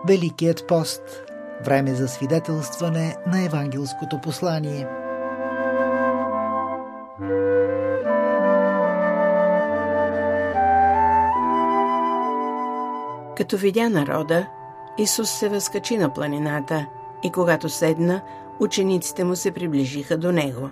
Великият пост – време за свидетелстване на евангелското послание. Като видя народа, Исус се възкачи на планината и когато седна, учениците му се приближиха до него.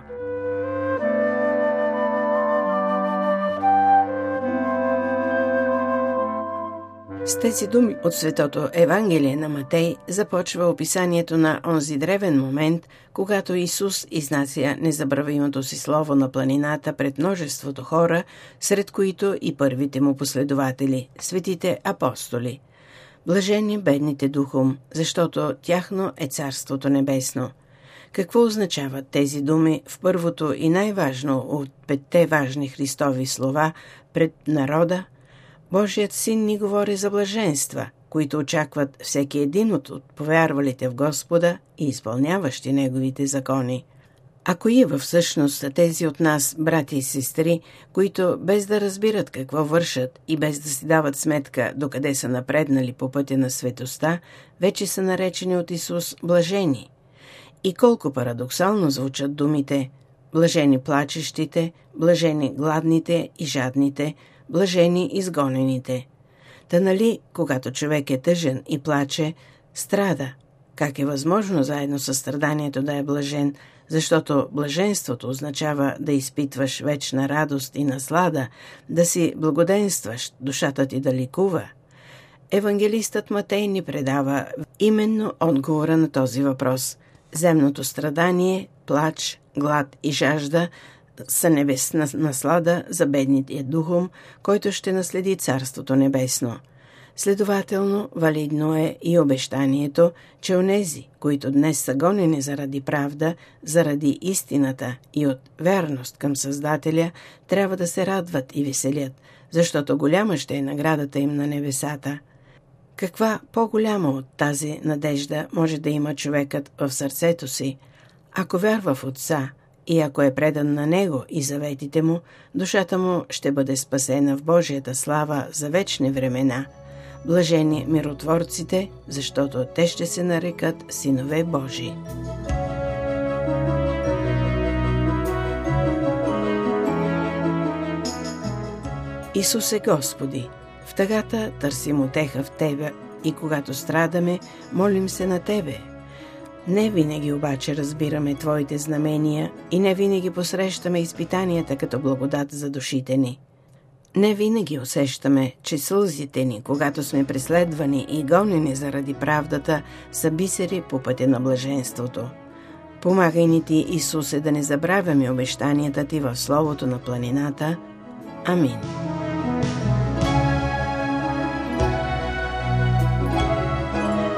С тези думи от Светото Евангелие на Матей започва описанието на онзи древен момент, когато Исус изнася незабравимото си слово на планината пред множеството хора, сред които и първите му последователи, светите апостоли. Блажени бедните духом, защото тяхно е Царството небесно. Какво означават тези думи в първото и най-важно от 5 важни Христови слова пред народа? Божият Син ни говори за блаженства, които очакват всеки един от повярвалите в Господа и изпълняващи Неговите закони. А кои всъщност са тези от нас, брати и сестри, които без да разбират какво вършат и без да си дават сметка докъде са напреднали по пътя на светостта, вече са наречени от Исус блажени? И колко парадоксално звучат думите: блажени плачещите, блажени гладните и жадните, блажени изгонените. Та нали, когато човек е тъжен и плаче, страда? Как е възможно заедно със страданието да е блажен? Защото блаженството означава да изпитваш вечна радост и наслада, да си благоденстваш, душата ти да ликува. Евангелистът Матей ни предава именно отговора на този въпрос. Земното страдание, плач, глад и жажда са небесна наслада за бедните духом, който ще наследи Царството небесно. Следователно, валидно е и обещанието, че онези, които днес са гонени заради правда, заради истината и от вярност към Създателя, трябва да се радват и веселят, защото голяма ще е наградата им на небесата. Каква по-голяма от тази надежда може да има човекът в сърцето си? Ако вярва в Отца и ако е предан на Него и заветите Му, душата му ще бъде спасена в Божията слава за вечни времена. Блажени миротворците, защото те ще се нарекат синове Божии. Исусе Господи, в тъгата търсим утеха в Тебе и когато страдаме, молим се на Тебе. Не винаги обаче разбираме Твоите знамения и не винаги посрещаме изпитанията като благодат за душите ни. Не винаги усещаме, че сълзите ни, когато сме преследвани и гонени заради правдата, са бисери по пътя на блаженството. Помагай ни Ти, Исусе, да не забравяме обещанията Ти в Словото на планината. Амин.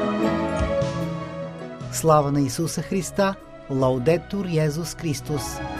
Слава на Исуса Христа! Лаудетур Йезус Христос!